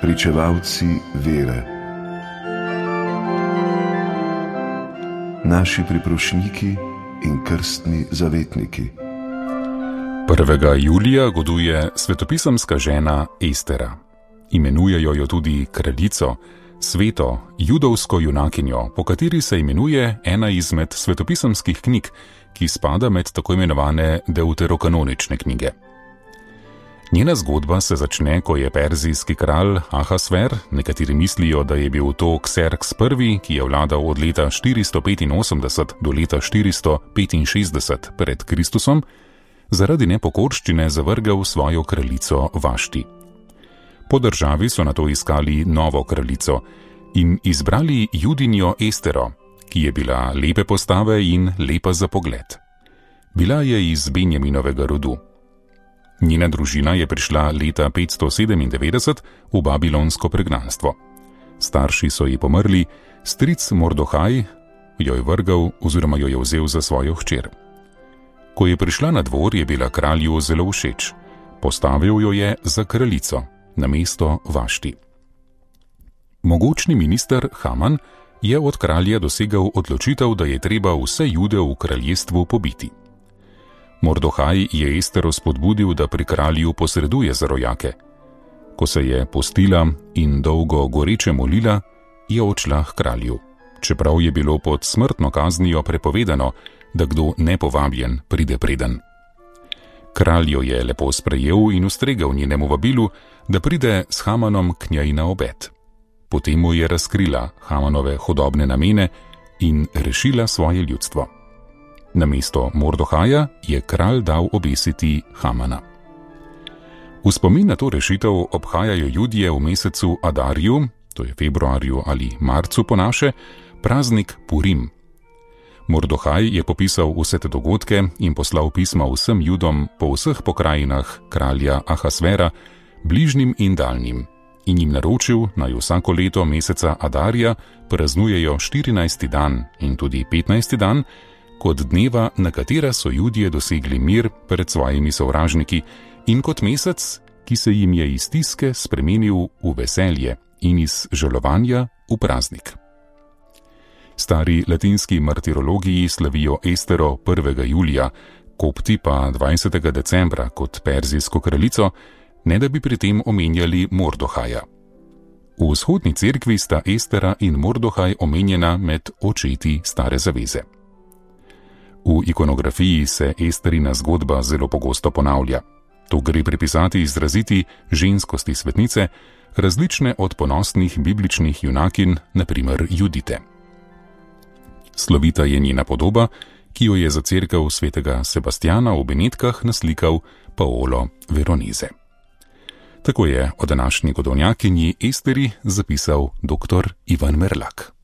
pričevalci vere, naši priprošniki in krstni zavetniki. 1. julija goduje svetopisemska žena Estera. Imenujejo jo tudi kraljico, sveto, judovsko junakinjo, po kateri se imenuje ena izmed svetopisemskih knjig, ki spada med tako imenovane deuterokanonične knjige. Njena zgodba se začne, ko je perzijski kralj Ahasver, nekateri mislijo, da je bil to Kserks I., ki je vladal od leta 485 do leta 465 pred Kristusom, zaradi nepokorščine zavrgel svojo kraljico Vašti. Po državi so nato iskali novo kraljico in izbrali judinjo Estero, ki je bila lepe postave in lepa za pogled. Bila je iz Benjaminovega rodu. Njena družina je prišla leta 597 v babilonsko pregnanstvo. Starši so ji pomrli, stric Mordohaj jo je vrgel oziroma jo je vzel za svojo hčer. Ko je prišla na dvor, je bila kralju zelo všeč. Postavil jo je za kraljico, namesto Vašti. Mogočni minister Haman je od kralja dosegel odločitev, da je treba vse Jude v kraljestvu pobiti. Mordohaj je Estero spodbudil, da pri kralju posreduje za rojake. Ko se je postila in dolgo goreče molila, je odšla k kralju, čeprav je bilo pod smrtno kaznijo prepovedano, da kdo nepovabljen pride preden. Kralj jo je lepo sprejel in ustregel njenemu vabilu, da pride s Hamanom k njej na obed. Potem mu je razkrila Hamanove hudobne namene in rešila svoje ljudstvo. Namesto Mordohaja je kralj dal obesiti Hamana. V spomin na to rešitev obhajajo Judje v mesecu Adarju, to je februarju ali marcu po naše, praznik Purim. Mordohaj je popisal vse te dogodke in poslal pisma vsem Judom po vseh pokrajinah kralja Ahasvera, bližnjim in daljnim, in jim naročil, naj vsako leto meseca Adarja praznujejo 14. dan in tudi 15. dan, kot dneva, na katera so Judje dosegli mir pred svojimi sovražniki in kot mesec, ki se jim je iz stiske spremenil v veselje in iz žalovanja v praznik. Stari latinski martirologiji slavijo Estero 1. julija, kopti pa 20. decembra kot perzijsko kraljico, ne da bi pri tem omenjali Mordohaja. V vzhodni cerkvi sta Estera in Mordohaj omenjena med očeti stare zaveze. V ikonografiji se Esterina zgodba zelo pogosto ponavlja. To gre pripisati izraziti ženskosti svetnice, različne od ponosnih bibličnih junakin, na primer Judite. Slovita je njena podoba, ki jo je za cerkev svetega Sebastjana v Benetkah naslikal Paolo Veronese. Tako je o današnji godovnjakinji Esteri zapisal dr. Ivan Merlak.